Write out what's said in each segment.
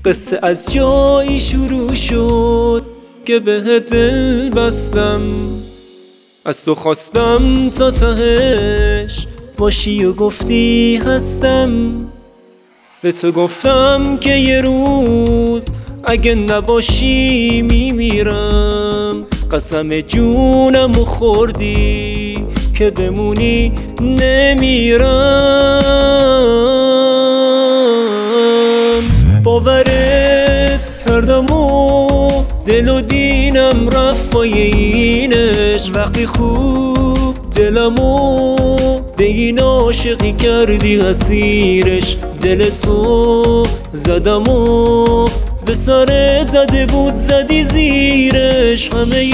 قصه از جایی شروع شد که به دل بستم، از تو خواستم تا تهش باشی و گفتی هستم. به تو گفتم که یه روز اگه نباشی میمیرم، قسم جونمو خوردی که بمونی نمیرم. باورت کردم و دل و دینم رفت پای اینش، وقتی خوب دلمو به این عاشقی کردی اسیرش. دل تو زدم و به سرت زده بود زدی زیرش. همه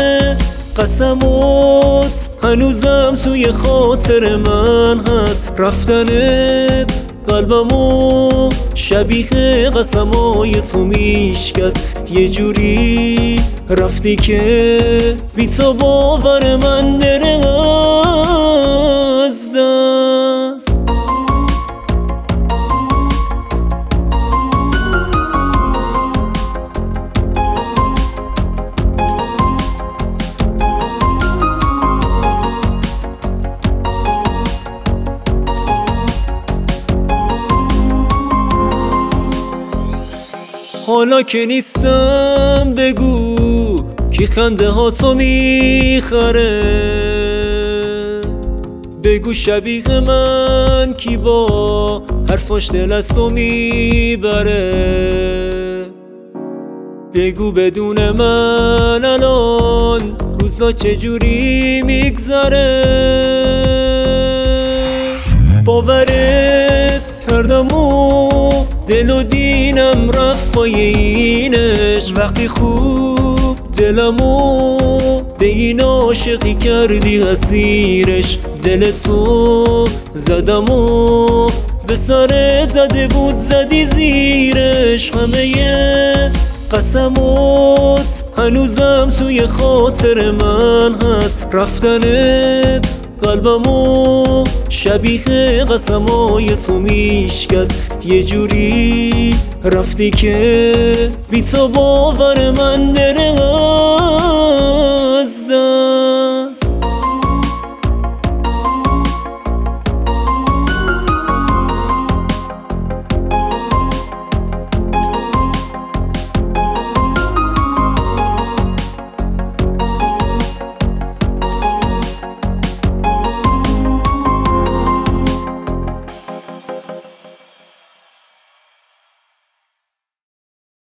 قسمات هنوزم توی خاطر من هست، رفتنت قلبمو شبیه قسمای تو میشکست. یه جوری رفتی که بی تو باور من نره از دست. حالا که نیستم بگو کی خنده ها تو میخره، بگو شبیه من کی با حرفاش دل از تو میبره. بگو بدون من الان روزا چجوری میگذره. باورت کردم و دل و دینم رفت پای اینش، وقتی خوب دلمو به این عاشقی کردی اسیرش. دل تو زدم و به سرت زده بود زدی زیرش. همه قسمات هنوزم توی خاطر من هست، رفتنت قلبمو شبیه قسمای تو میشکست. یه جوری رفتی که بی تو باور من نره